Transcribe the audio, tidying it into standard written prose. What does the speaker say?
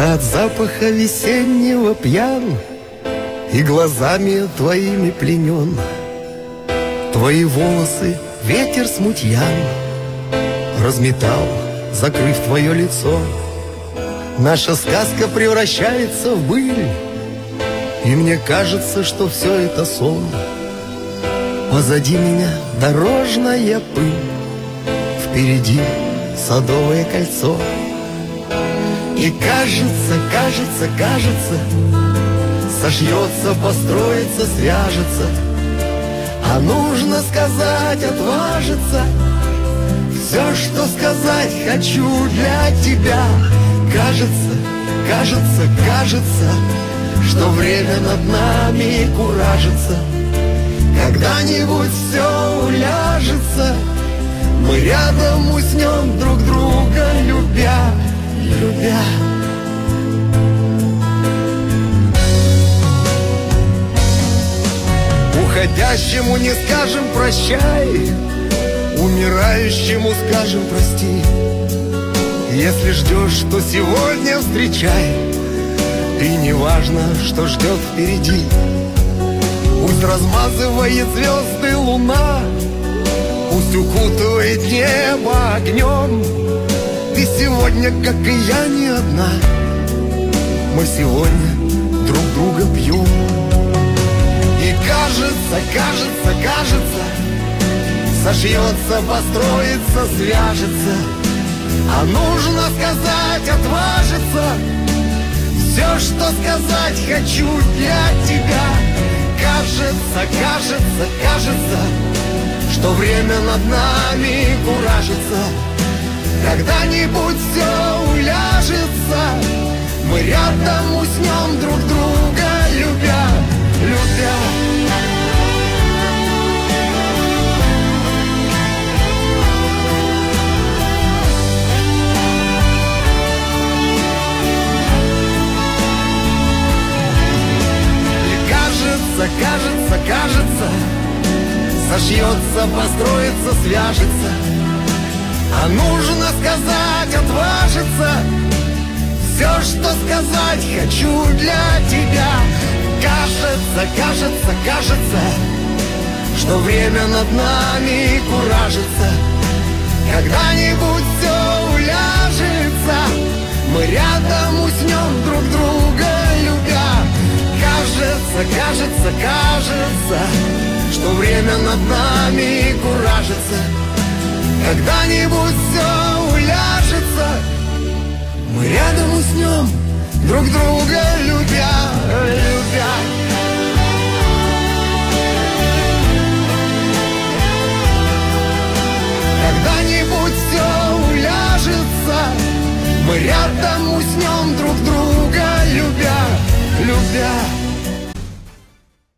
Я от запаха весеннего пьян и глазами твоими пленен. Твои волосы ветер смутьян разметал, закрыв твое лицо. Наша сказка превращается в быль, и мне кажется, что все это сон. Позади меня дорожная пыль, впереди садовое кольцо. И кажется, сошьется, построится, свяжется. А нужно сказать, отважиться. Все, что сказать хочу для тебя. Кажется, что время над нами куражится. Когда-нибудь все уляжется, мы рядом уснем друг друга, любя. Уходящему не скажем прощай, умирающему скажем прости. Если ждешь, то сегодня встречай, и не важно, что ждет впереди. Пусть размазывает звезды луна, пусть укутывает небо огнем. Ты сегодня, как и я, не одна. Мы сегодня друг друга пьем. И кажется, сошьется, построится, свяжется. А нужно сказать, отважиться. Все, что сказать хочу для тебя. Кажется, что время над нами куражится. Когда-нибудь все уляжется, мы рядом уснем друг друга, любя. Кажется, сошьется, построится, свяжется. А нужно сказать, отважиться. Все, что сказать хочу для тебя. Кажется, что время над нами куражится. Когда-нибудь все уляжется, мы рядом уснем друг друга, любя. Кажется, что время над нами куражится. Когда-нибудь все уляжется, мы рядом уснем друг друга, любя. Когда-нибудь все уляжется, мы рядом уснем друг друга, любя.